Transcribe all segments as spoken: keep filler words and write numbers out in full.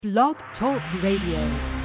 Blog Talk Radio.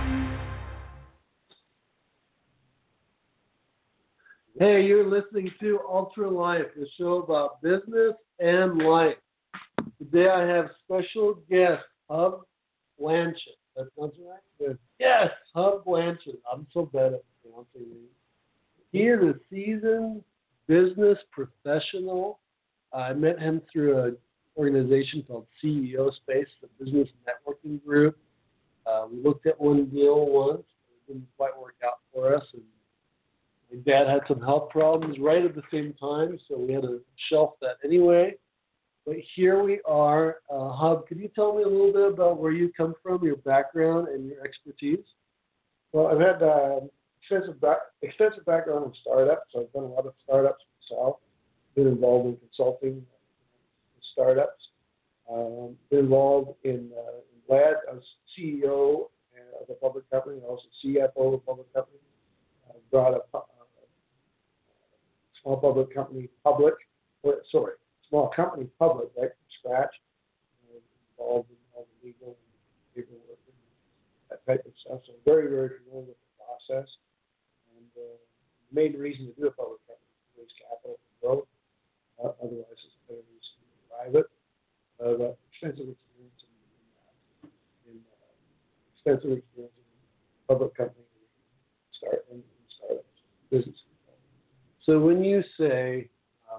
Hey, you're listening to Ultra Life, the show about business and life. Today I have special guest, Hub Blanchett. That sounds right? Good. Yes, Hub Blanchett. I'm so bad at pronouncing names. He is a seasoned business professional. I met him through an organization called C E O Space, the business networking group. Uh, we looked at one deal once. It didn't quite work out for us. And my dad had some health problems right at the same time, so we had to shelf that anyway. But here we are. Uh, Hub, could you tell me a little bit about where you come from, your background, and your expertise? Well, I've had uh, extensive back, extensive background in startups. So I've done a lot of startups myself. Been involved in consulting with startups. Um, been involved in, uh, in L A D. I was C E O of a public company, also C F O of a public company. I brought a, a small public company public. Or, sorry, small company public, right from scratch. Uh, involved in all the legal and paperwork and that type of stuff. So very, very familiar with the process. And uh, the main reason to do a public company is to raise capital for growth. Uh, otherwise, it's a better reason to be private. Uh, but extensive experience in, in that. In, uh, extensive experience in public company start and, and startups, business. So when you say, um,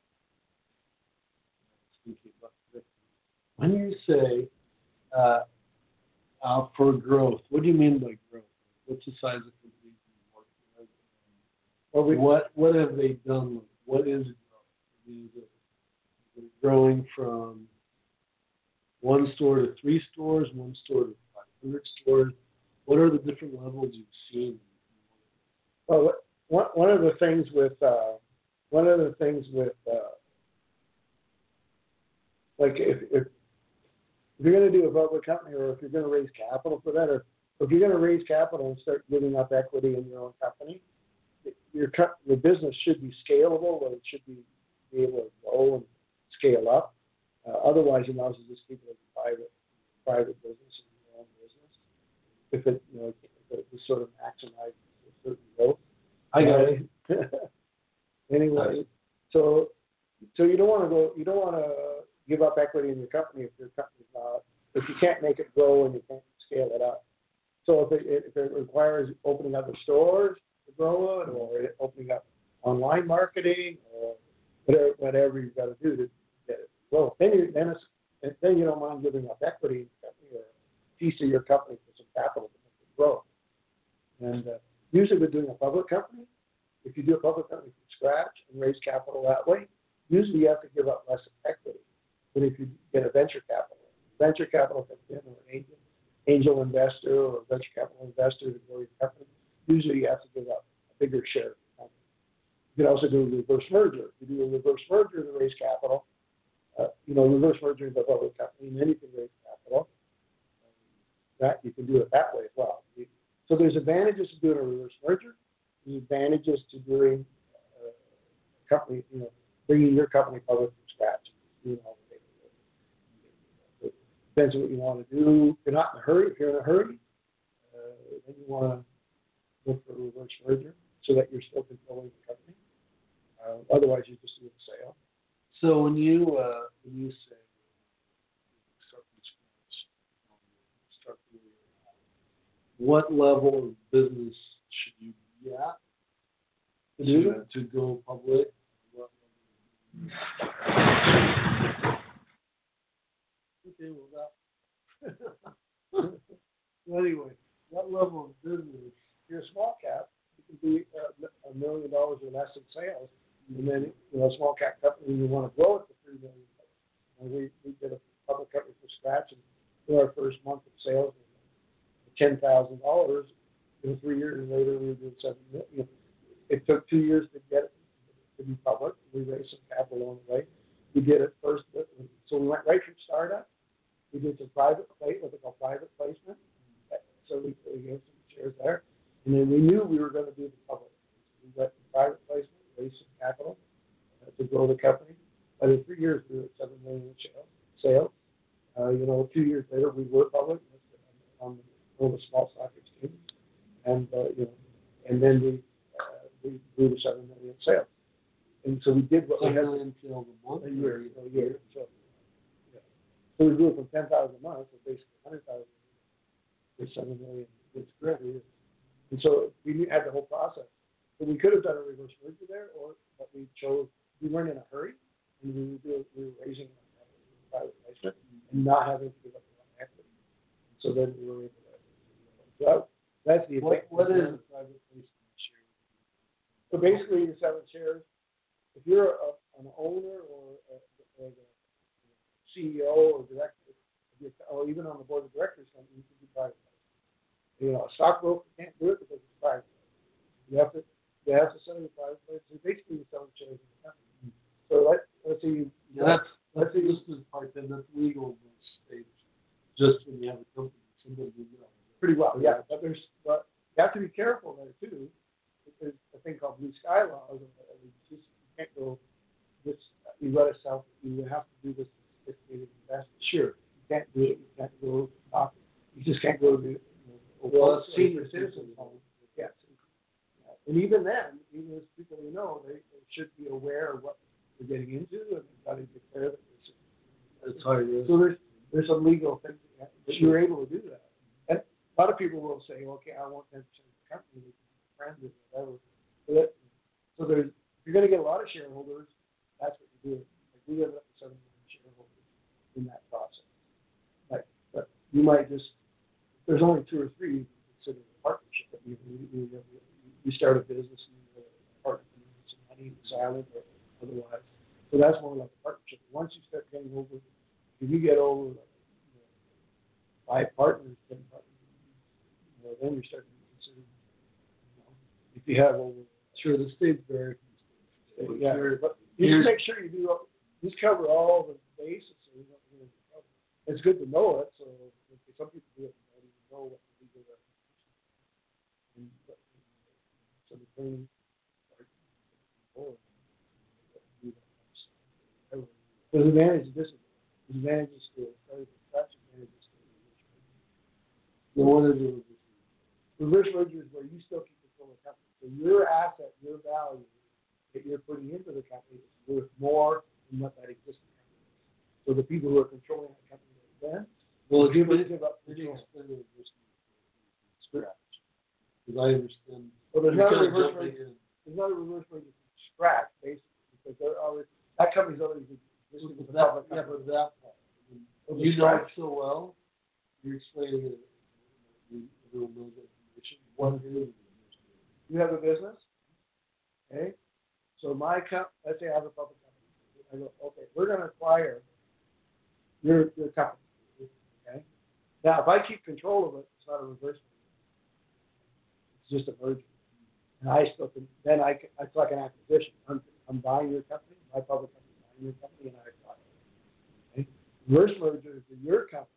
when you say uh, uh, for growth, what do you mean by growth? What's the size of the company you work with? Well, we, what what have they done? What is growth? Is it, is it growing from one store to three stores, one store to five hundred stores? What are the different levels you've seen? Well, one one of the things with uh, one of the things with uh, like if, if if you're going to do a public company, or if you're going to raise capital for that, or if you're going to raise capital and start giving up equity in your own company, your your business should be scalable, or it should be, be able to grow and scale up. Uh, otherwise, you might as well just keep it as a private private business and your own business. If it you know if it just sort of maximizes a certain growth. I got it. Anyway, so so you don't want to go. You don't want to give up equity in your company if your company's not. If you can't make it grow and you can't scale it up. So if it, if it requires opening other stores to grow it, or opening up online marketing, or whatever whatever you've got to do to get it to grow, then you then it's, then you don't mind giving up equity in your company or a piece of your company for some capital to make it grow. And uh, usually with doing a public company, if you do a public company from scratch and raise capital that way, usually you have to give up less equity than if you get a venture capital. Venture capital comes in, or an angel, angel investor or a venture capital investor to grow your company. Usually you have to give up a bigger share of the company. You can also do a reverse merger. If you do a reverse merger to raise capital, uh, you know, reverse merger into a public company, and then you can raise capital. Um, that you can do it that way as well. So there's advantages to doing a reverse merger. There's advantages to doing uh, a company, you know, bringing your company public from scratch. You know, it depends on what you want to do. If you're not in a hurry, if you're in a hurry, uh, then you want to look for a reverse merger so that you're still controlling the company. Uh, otherwise, you just do a sale. So when you uh, when you say start from scratch, start from where you're at, what level of business should you be at to, do, to go public? What okay, well that. Well, anyway, what level of business? If you're a small cap, you can be uh, a million dollars or less in sales. And then, you know, a small cap company, you want to grow it to three million dollars. And we, we did a public company from scratch, and for our first month of sales, ten thousand dollars. You know, three years later, we did seven million. It took two years to get it to be public. We raised some capital along the way. We did it first, so we went right from startup. We did some private plate, what they call private placement. So we, we gave some shares there, and then we knew we were going to do the public. We went from private placement, raised some capital uh, to grow the company. But in three years, we were at seven million in sales. Uh, you know, a few years later, we were public. so we did what we ten had million sales a month. a year, a year. So, yeah. So we grew it from ten thousand a month to basically one hundred thousand to seven million. It's great. And so we had the whole process. So we could have done a reverse merger there, or but we chose, we weren't in a hurry, and we were, we were raising a private placement and not having to give up a lot of equity. So then we were able to, so that, that's the What, what is a private placement share? So basically, you're selling shares. If you're a, an owner or, a, or the C E O or director, or even on the board of directors, you can do private placement. You know, a stockbroker can't do it because it's private. You have to, you have to sell your private placement. So basically, you're selling shares in the company. So let, let's say you. Yeah, that's that's just the part that that's legal in most states. Just when you have a company, somebody will know. Pretty well, yeah. But there's, but you have to be careful there too. There's a thing called blue sky laws. You just you can't go this. You let us sell. You have to do this sophisticated investment. Sure, you can't do it. You can't go. Uh, you just can't go to the you know, well, senior citizens home. Yes, and even then, even as people you know, they, they should be aware of what they're getting into, and they've got to declare that there's. That's hard. So there's there's some legal things that you have, but you're able to do that. And a lot of people will say, okay, I want ten percent of the company, we can be friends with whatever. So, that, so there's, if you're going to get a lot of shareholders, that's what you do. Like we have up to seven million shareholders in that process. Like, but you might just, there's only two or three you can consider a partnership. But you, you, you, you start a business and you partner with some money, silent or otherwise. So that's more like a partnership. Once you start getting over, if you get over like, you know, five partners, ten partners, you know, then you're starting to consider, you know, if you have over. Sure, the state's very. Uh, yeah, but you just make sure you do, just cover all the bases so you don't really cover. It's good to know it, so some people do it and don't even know what the legal definition is. And, so the training starts forward. There's advantage of this. There's advantages to it. That's advantages to it. No one is doing this. Reverse merger is where you still keep control of the company. So your asset, your value that you're putting into the company is worth more than what that existing company is. So the people who are controlling that company then Well, give, explain, give up could you control. explain the reverse merger scratch? Because I understand. Well, there's you're not a kind of reverse jumping merger. in. There's not a reverse merger from scratch, basically, because they're already that company's already existing as a That, public yeah, company. but that part. I mean, Well, you the know scratch- it so well. You're explaining it. You everyone knows that information. What is it? You have a business, okay? So my comp, let's say I have a public company. I go, okay, we're going to acquire your your company, okay? Now, if I keep control of it, it's not a reverse merger. It's just a merger, and I still can. Then I can, it's like an acquisition. I'm I'm buying your company, my public company buying your company, and I acquire it. Okay? Reverse merger is that your company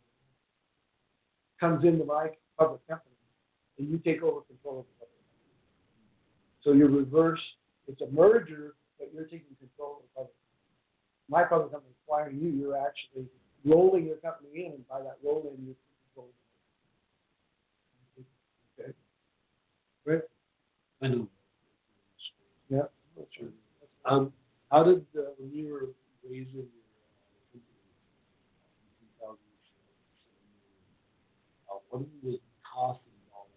comes into my public company, and you take over control of the public company. So you reverse, it's a merger, but you're taking control of the public company. My public company is acquiring you, you're actually rolling your company in, and by that roll in, you control the company. Okay? Right? I know. Yeah. That's true. Um, how did uh, when you were raising your uh, company in two thousand seven, uh, what was the cost involved?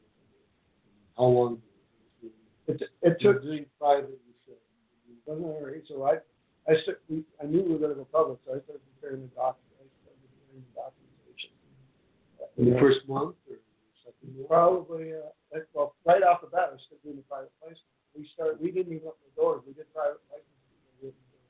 How long did it take? It, it took. Doing private, you said. Wasn't it right? So I, I, st- we, I knew we were going to go public, so I started preparing the document. I started preparing the documentation. In the first month or second month? Probably, uh, like, well, right off the bat, I started doing the private placement. We started. We didn't even open the doors. We did private placements.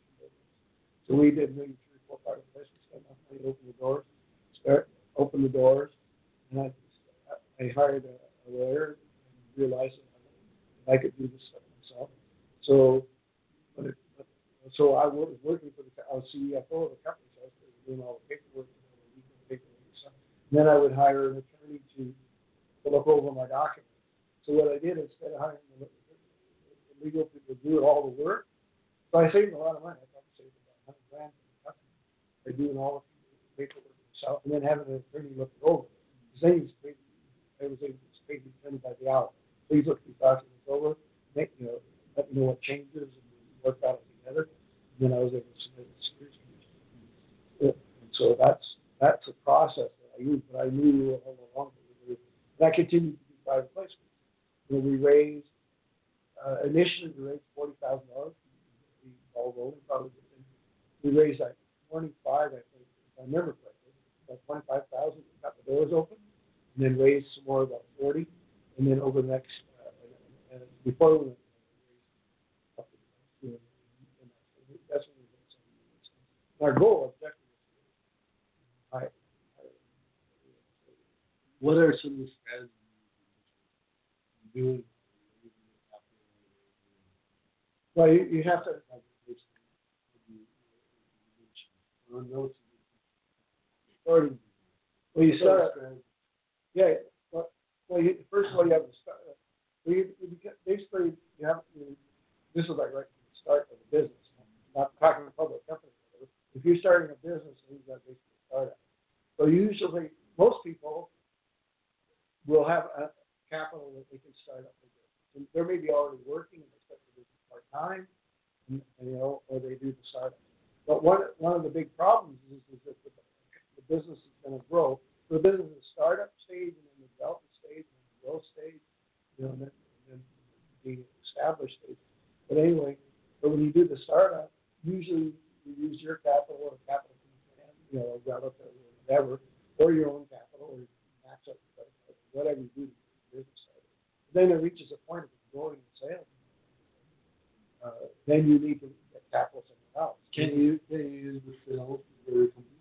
So we did maybe three, four private placements. Spent enough money to open the doors. Start open the doors, and I, I hired a, a lawyer and realized that I could do this stuff myself. So, but it, but, so I was working for the. I was C F O of the company, so I was doing all the paperwork and all the legal paperwork and stuff. And then I would hire an attorney to, to look over my documents. So what I did instead of hiring the legal people to do all the work, so I saved a lot of money. I probably saved about one hundred grand for the company by doing all the paperwork myself, and then having an attorney look it over. Because then he's paid, I was able to pay the attorney by the hour. Please look these documents over, make, you know, let me know what changes, and we work out it together. And then I was able to submit the security commission. And so that's that's a process that I use, but I knew all along that we were, and I continued to do private placement. When we raised, uh, initially we raised forty thousand dollars. We all rolling probably. We raised like twenty-five, I think, if I remember correctly, about twenty-five thousand. Got the doors open, and then raised some more, about forty, and then over the next, uh, and, and before we went, raised up to, you know, and that's when we did some. Our goal, objective, was to hire. What are some of the strategies you're doing? Well, you, you have to. Starting. Well, you start. Yeah. Well, well you, first of all, you have to start. Well, you, you get, basically, you have. You, this is like right from the start of the business. I'm not talking to public company. If you're starting a business, you've got to basically start it. So usually, most people will have a capital that they can start up with. And they may be already working and they start the business part time, and, and, you know, or they do the startup. But one one of the big problems is, is that the, the business is going to grow. So the business is startup stage, and then the development stage, and the growth stage, you know, and then, and then the established stage. But anyway, but when you do the startup, usually you use your capital or capital from the plan, you know, relative or whatever, or your own capital, or you max out your credit card, whatever you do to get the business started. Then it reaches a point of growing the sales. Uh, then you need to get capital somewhere else. Can you can you use the sales for your company?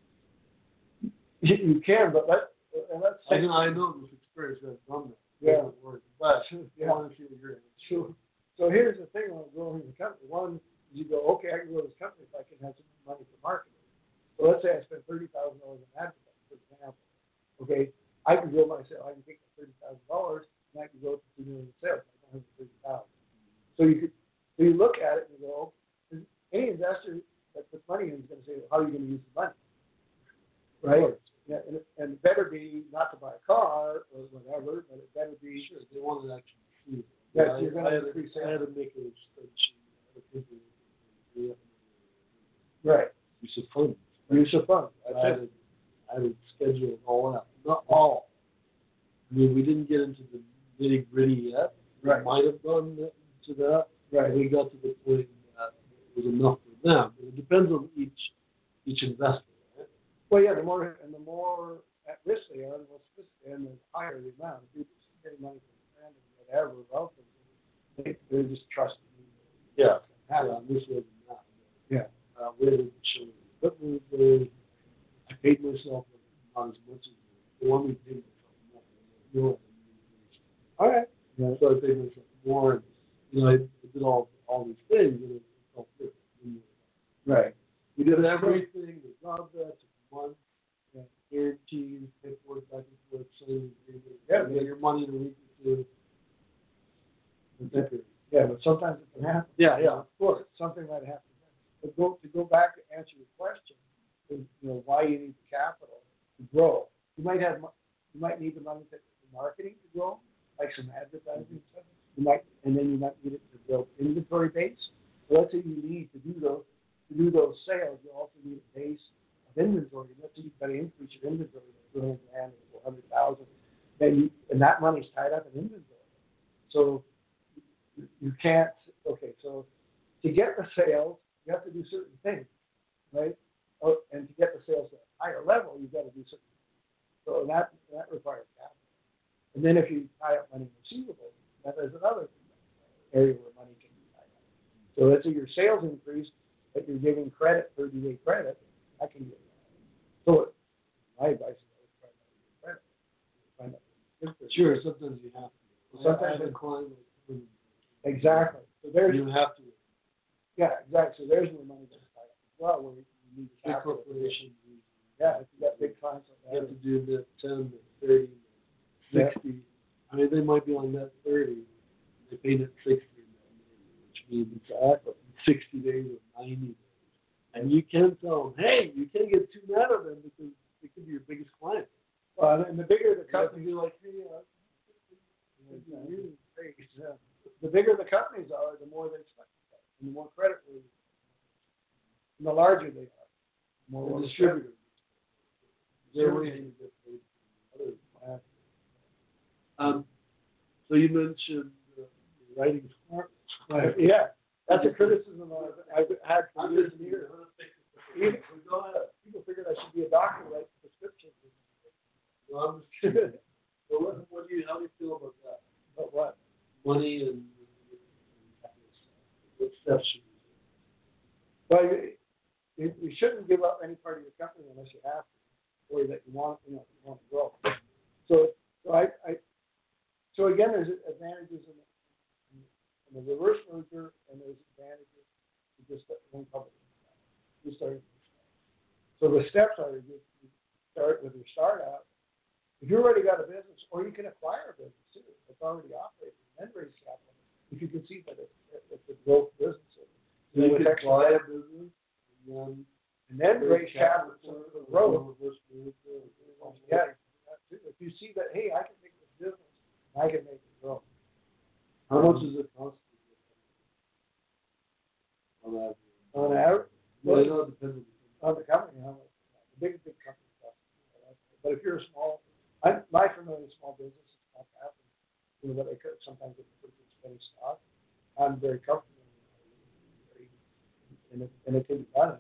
You, you can, but let and let's I say know I know this experience. I've done that. Yeah. It doesn't work. But Yeah. I want to see what you're So, so here's the thing on growing the company. One is you go, okay, I can grow this company if I can have some money for marketing. So let's say I spend thirty thousand dollars on advertising, for example. Okay, I can grow my sales. I can take the thirty thousand dollars and I can go to two million sales. I don't have the thirty thousand. So you could, so you look at it and you go, any investor that puts money in is going to say, well, how are you going to use the money? Right? Yeah, and, and it better be not to buy a car or whatever, but it better be. Sure, they want to actually see it. Yes, I, you're going I, to had increase to, I had sales. to make a spreadsheet. I had to figure it out. Right. Use of funds. Use of funds. I That's had, it. to, I had to schedule it all out. Not all. I mean, we didn't get into the nitty gritty yet. Right. We might have gone to that. Right. We got to the point that it was enough for them. But it depends on each each investor. Right? Well, yeah, the more and the more at risk they are, the more sophisticated and the higher the amount. If you're just getting money from a friend or whatever, relative, they, they're just trusting you. Yeah. Have Yeah, this wasn't that. Yeah. Uh, we had to show equipment. They, I paid myself not as much as they want me to pay myself more. All right. Yeah. So I paid myself more. And, you know, I, I did all all these things, and it felt good. Right. We did everything. The job that took months, and guarantees, paperwork back and forth, signing agreement. Yeah. You get your money in a week or two. Yeah. Yeah, but sometimes it can happen. Yeah, yeah, of course. Something might happen. But go to go back to answer your question, is, you know, why you need the capital to grow. You might have mo- you might need the money to, for marketing to grow, like some advertising stuff. You might, and then you might need it to build inventory base. So let's say you need to do those to do those sales. You also need a base of inventory. Let's say you've got to increase your inventory to two hundred grand or four hundred thousand. Then you, and that money's tied up in inventory. So you can't. Okay, so to get the sales, you have to do certain things, right? Oh, and to get the sales to a higher level, you've got to do certain things. So that that requires capital. And then if you tie up money in receivables, that is another area where money can be tied up. So let's say your sales increase, but you're giving credit, thirty-day credit, that can get. So my advice is always try not to get credit. Find out. Sure, sometimes you have to. Sometimes I had a client with exactly. So there's you have to. yeah, exactly. So there's where money gets tied up as well, where you need Big capital. corporations. Yeah, if you got big clients like You that. have to do the ten, the thirty, the Yeah. sixty. I mean, they might be on net thirty. They pay net sixty, which means exactly sixty days or ninety days. And you can tell them, hey, you can't get too mad at them because it could be your biggest client. Well, and the bigger the You have to company, be like, hey, uh, really great. Yeah. The bigger the companies are, the more they expect, and the more credit worthy. And the larger they are, the more The we'll distributor. They're Sure. really get paid from others. Um, so you mentioned uh, writing smart. Uh, yeah, that's a criticism I've, I've had for I'm years just and years. Even, Even, people figured I should be a doctor, write prescriptions. well, I'm just kidding. So what, what do you, how do you feel about that? But what? Money and, what steps should you Well, you, you, you shouldn't give up any part of your company unless you have to, or that you want, you know, you want to grow. So, so I, I, so again, there's advantages in the, in the reverse merger, and there's advantages to just going public. You start. So the steps are you, you start with your startup. If you already got a business, or you can acquire a business too that's already operating, and then raise capital. If you can see that it's, it's a growth business. So you with could extra buy a capital. business and then And then raise capital for the growth. Yeah. Yeah, if you see that, hey, I can make this business, I can make it grow. How much does it cost? On average. On average, Well, I know it depends on on the company, how much, the big, big company costs. But if you're a small, I, my familiar with small business is not happening. You know, but I could sometimes get pretty good steady stock. I'm very comfortable. Very, and it, and it can be done.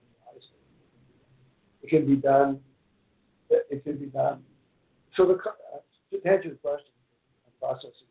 It can be done. It can be done. So the uh, to answer your question, I'm processing.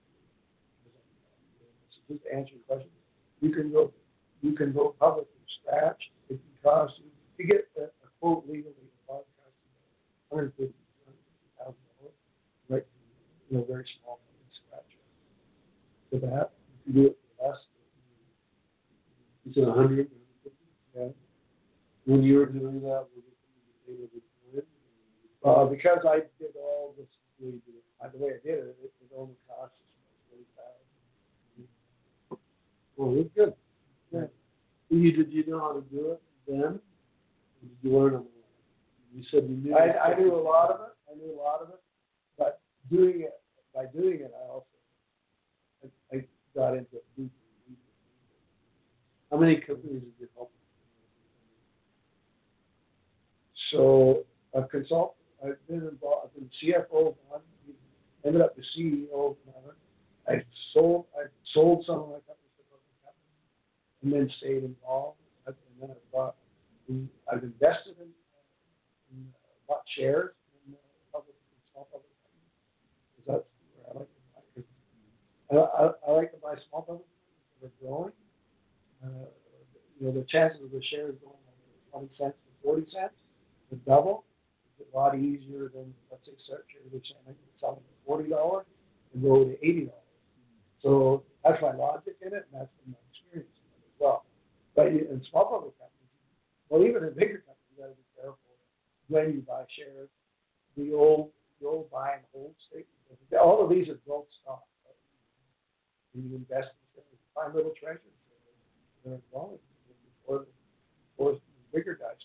Just to answer your question, you can go, you can go public from scratch. It can cost you. You get a, a quote legally, it costs you one hundred fifty thousand dollars, right? You know, very small from scratch. For that, if you do it for less, You said a hundred? yeah. When you were doing that, was it able to do it? Uh, because I did all this, the, the way I did it, it, it only cost us forty thousand. Well, it's good. Yeah. You did you know how to do it then? Or did you learn on the way? You said you knew. I, I knew a lot of it. I knew a lot of it, but doing it by doing it, I also I, I got into it deeper and deeper. How many companies did you help? So a consultant, I've been involved. I've been C F O of one. Ended up the C E O of another. I sold. I sold some of my companies to public companies, and then stayed involved. And then I've bought. I've invested in, in uh, bought shares in uh, public, in small public companies. Because that's where I like to buy. 'Cause I, I, I like to buy small public companies that are growing. Uh, you know, the chances of the shares going from twenty cents to forty cents, to double, is a lot easier than, let's say, search shares which I think it's selling for forty dollars and go to eighty dollars. So that's my logic in it, and that's been my experience in it as well. But in small public companies, well, even in bigger companies, you got to be careful when you buy shares. The old, the old buy and hold statement. All of these are growth stock. Right? And you invest in shares, you find little treasures. They're growing before, before the bigger guys.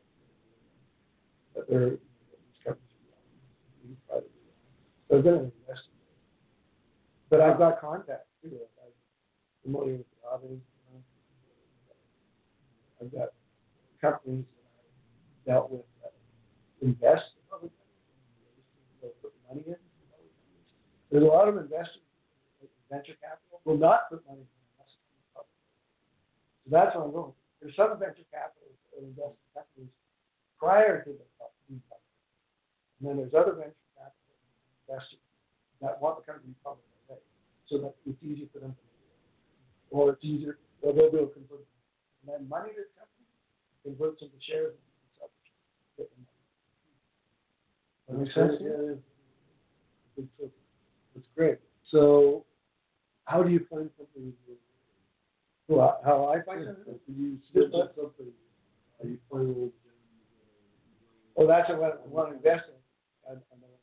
But they're these companies are growing. So I've been an investor. But I've got contacts too. I'm familiar with Robbie. You know. I've got companies that I've dealt with that invest in public companies. They'll put money in. There's a lot of investors, like venture capital, will not put money in unless it's public. So that's what I'm going. There's some venture capitalists that invest in companies prior to the public. And then there's other venture capital investors that want the company public already, so that it's easier for them to make it. Or it's easier, or they'll be able to convert them. And then money to the company converts into shares and sell the shares. That makes sense? Yeah, yeah. That's great. So, how do you find companies? Well, how I find Yeah. it? Do you mention something? Are you finding those gems? Oh, that's what I want to invest in. I, I know.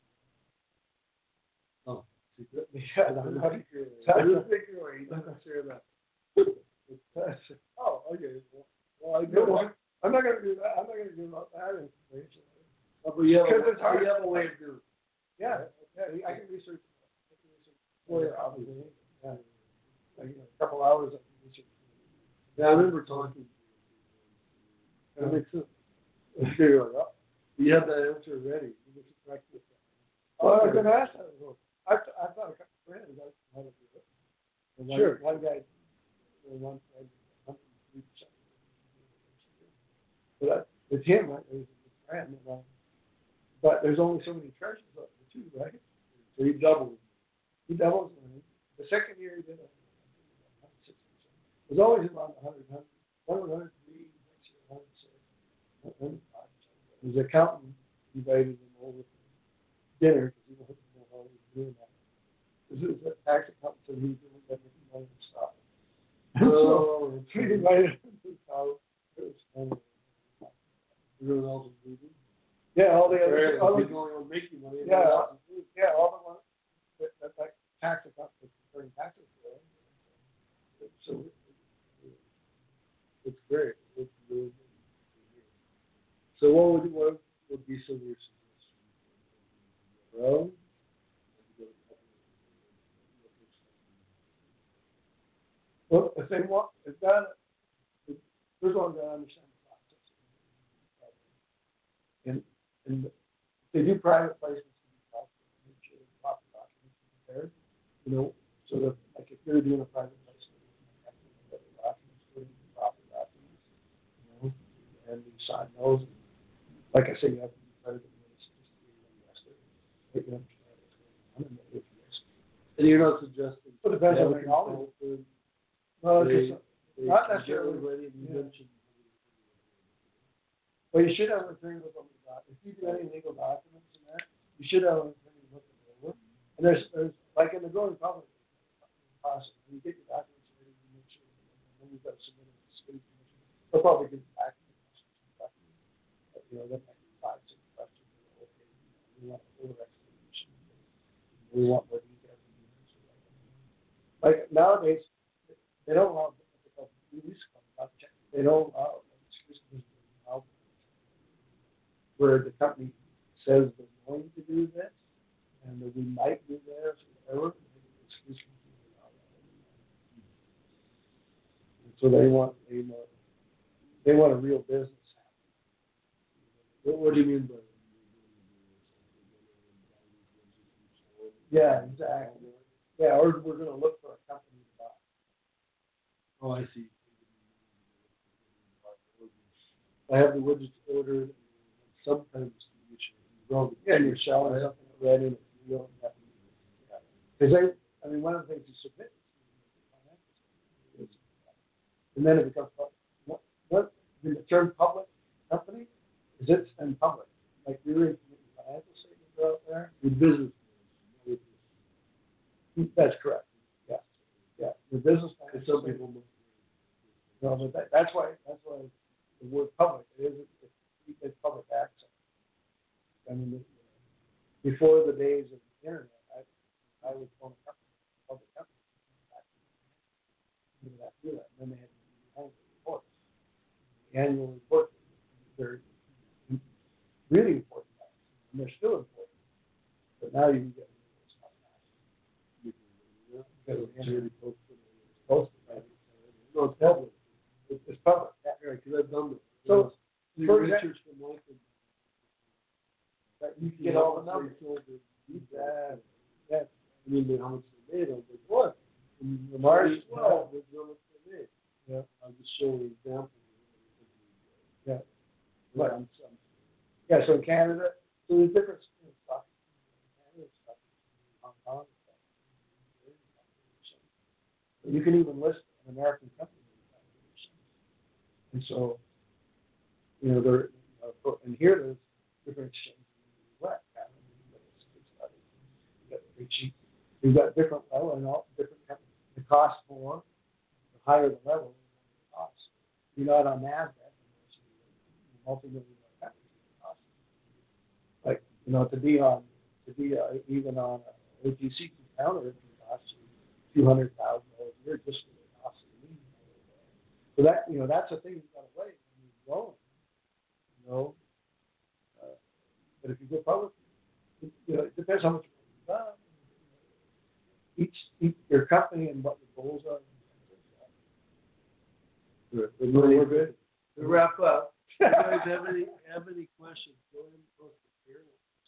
Oh, secret? Yeah, I'm not sure. I'm just thinking, or you don't share that. Oh, okay. Well, I know what. I'm not going to do that. I'm not going to give out that information. Oh, but you have, Because a, it's hard. you have a way of doing it. Yeah, yeah. I can research. I can research lawyer, obviously. Yeah. Like, you know, a couple hours I can research. Yeah, I remember talking to you. That makes sense. Okay, you're like, oh, you have that answer ready. You get to practice that. Oh, I was going to ask that. I, I thought a couple of friends got how to do it. And one, Sure. One guy, one guy, one three percent. But that, it's him, right? It was a friend. And, um, but there's only so many treasures up there too, right? So he doubled. He doubles. And the second year he did a one hundred six percent. It was always around one hundred, one hundred three, next year one hundred six, one hundred five. His accountant invited him over for dinner because he wanted to know how he was doing that. This is a tax accountant, so he was doing everything on the stuff. Oh, So he invited him to his house. It was funny. everyone else is losing. Yeah, all the Right, other, all he's the, the only one making money. and yeah, everyone else is losing. yeah, all the ones that, that like tax accountants are preparing taxes for. So It's great. It's really good. So what would what would be some of your suggestions? Well, well, if they want, if that, if, first of all, they understand the process. And and if they do private placements, make sure the proper documents are prepared. You know, so that like if you're doing a private placement, you have to get the documents, put in the proper documents, you know, and you sign those. And like I say, you have to be credible when it's just to be an investor. But you understand what's going on and that it's risk. and you're not suggesting. Well, it depends on Yeah, the knowledge. consultant, Well, they- it's they not can necessarily. get ready, you Yeah. mentioned. Well, you should have an attorney look over the doc. If you do any legal documents in that, you should have an attorney look them over. And there's, there's like in the growing public process, when you get your documents ready, you make sure, and then you've got to submit it to the city commission. They'll probably give you back the questions. But, you know, that might be five, six questions. Okay, we want a fuller explanation. We want more details. Like nowadays, they don't allow, they don't allow, where the company says they're going to do this, and that we might do this, or whatever, and so they want, they want, they want a real business happening. What, what do you mean by? Yeah, exactly. Yeah, or we're going to look for a company to buy. Oh, I see. I have the widgets ordered. Sometimes you should. Yeah, and you're selling something already, and you don't have to. Because they, I mean, one of the things you submit is, and then it becomes public. What, what the term public company is it's in public. Like your financial statements are out there. Your business. That's correct. Yeah, yeah. Your business. And some people. No, but that, that's why that's why the word public it is it's, it's public access. I mean, before the days of the internet, I I was on a company, public company. You have to do that. And then they had to do annual reports. The annual reports they're really important, and they're still important. But now you can get it's not because of the internet. Posted, right? No, it's public. It's, it's public. Yeah, right, because I've done this. So, you for research from life and that you can get all the numbers. Yeah. Yeah. I mean, how much they made. I was like, what? And the Mars, well, that's how much they made. Yeah. I'll just show an example. Yeah. Right. I'm, I'm, yeah. So in Canada, so there's different you know, stuff. Canada stuff. Hong Kong stuff. You can even list an American company. And so, you know, there, uh, and here there's different exchanges in the U S. You've got different level and all different companies. The cost more, the higher the level, the cost. You're not on NASDAQ, multi-million dollar companies cost. Like, you know, to be on, to be uh, even on a O T C counter, it can cost you a few hundred thousand dollars a year just for the cost of the meeting. So that, you know, that's the thing you've got to weigh when you're growing. You know, uh, but if you go public, it, you know, it depends how much you've done. Each, each your company and what the goals are. Good. We're good. To wrap up, you guys have any have any questions, go ahead and post it here.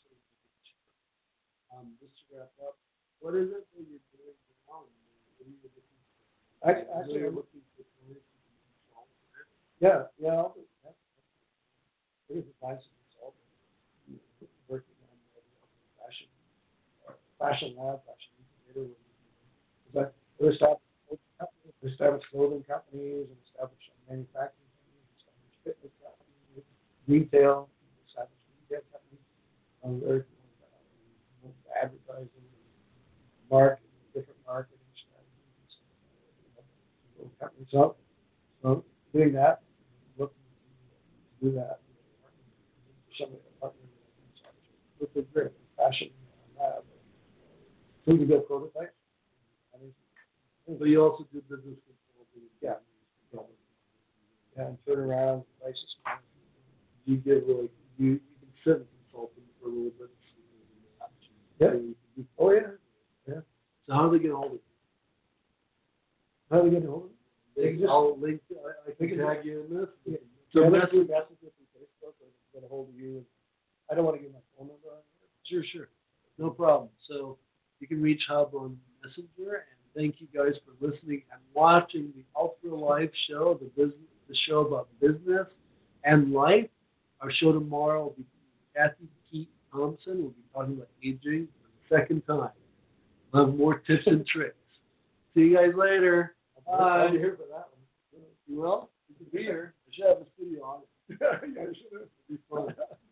Um, just to wrap up, what is it that you're doing now? What are you looking for? Actually, I know actually, you're looking for clients to be involved in it. yeah, yeah. I'll do that. It is a nice result. Working on the fashion, uh, fashion lab, fashion incubator. But we established we established clothing companies and established manufacturing companies, established fitness companies, retail, established retail companies. Um, very uh, advertising, marketing, different marketing strategies. So, companies up. So doing that, looking to do that. Some of the partners with the great fashion lab. We can build prototypes. I mean, So you also do business consulting. yeah. Yeah, and turn around crisis management. You get like you, you can sit in consulting for a little bit. Yeah. So you can do- Oh yeah. Yeah. So how do they get hold of you? How do we get a hold of it? They can just- I'll link. I, I they can can tag you in this. Yeah. So So message. message messages through Facebook or get a hold of you. I don't want to give my phone number on here. Sure, sure. No problem. So you can reach Hub on Messenger, and thank you guys for listening and watching the Ultra Life show, the business, the show about business and life. Our show tomorrow will be Kathy Keat Thompson. We'll be talking about aging for the second time. We'll have more tips and tricks. See you guys later. Bye. I'll be here for that one. You will? You can be here. I should have a studio on it. Yeah, I should have. It'll be fun.